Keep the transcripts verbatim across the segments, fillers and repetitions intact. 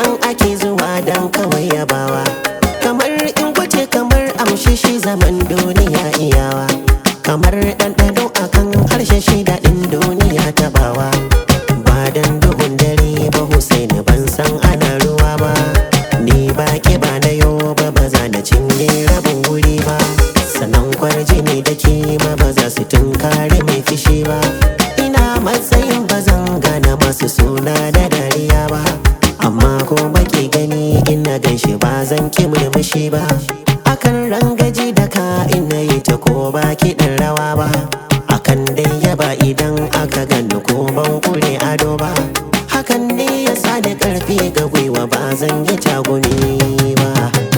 nan ake zuwa dan kawai yabawa. Kamar in kwace kamar amshi shi zaman duniya iyawa. Kamar ɗanɗano akan harshe shi daɗin duniya tabawa. Ba dan duhun dare ba Husaini ban san ana ruwa ba. Ni ba ke ba na yo ba ba za na cinye rabin wuri ba. Sannan kwarjini da kima ba za su tunkare mai fishi ba. Ina matsayin ba zan gana masu suna da dariya ba. Amma ko baki gani ina ganshi ba zan ki murmushi ba. Akan rangaji da ka ina yi ta ko ba kiɗan rawa ba. Akan dai yaba idan aka gani ko ban kure ado ba. Hakan ne ya sa da ƙarfi ga gwiwa ba zan yi tagumi ba.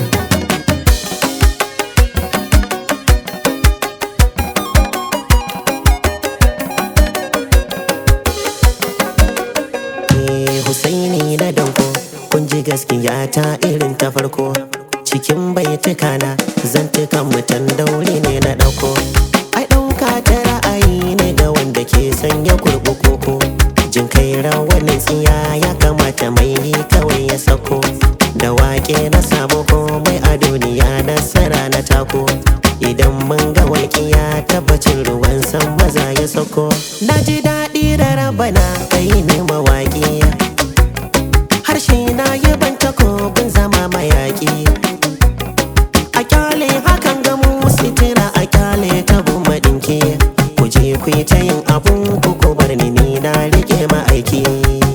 Husaini na danko kun ji gaskiya ta irin ta farko. Cikin baituka na zantukan mutan dauri ne na ɗauko. Ai ɗauka ta ra'ayi ne ga wanda ke sanya kurɓu koko. Jin kai rawanin tsiya ya kamata mai yi kawai ya sako. Da wake na samu komai a duniya nasara na tako. Idan mun ga walƙiya tabbacin ruwan san maza ya sako. Na ji daɗi da rabana kai ne mawaƙi. Harshe na yi ban takobin zama mayaƙi. A kyale hakan ga mu sitira a kyale tabun maɗinki. Ku je ku yi ta yin abun ku ko bar ni ni na riƙe ma'aiki.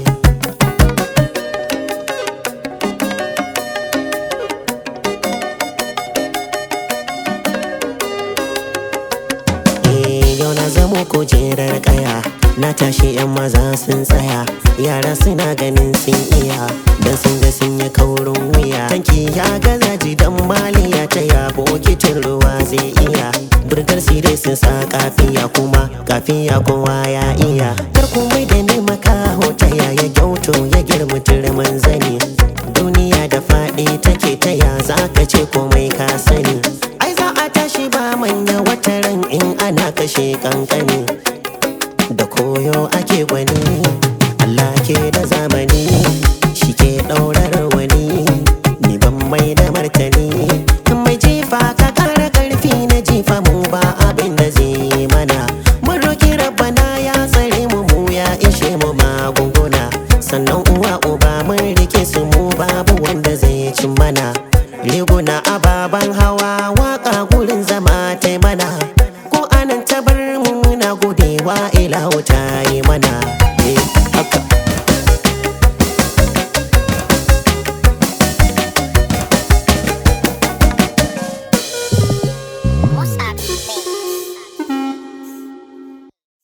Eh yau na zamo kujerar ƙaya. Na tashi yan maza sun tsaya. Yara suna ganin sun iya dan sun ga sun yi kaurin wuya. Tanki ya gaza jidan maliya ta ya bokitin ruwa zai iya. Burgar sire sun sa kafiya kuma kafiya kowa ya iya. Kar ku mai da ni makaho ta yaya gyauto ya girma turman zani. Duniya da faɗi take ta ya za ka ce komai ka sani. Ai za a tashi ba manya wataran in ana kashe kankani. Da koyo ake gwani Allah ke da zamani shi ke ɗaura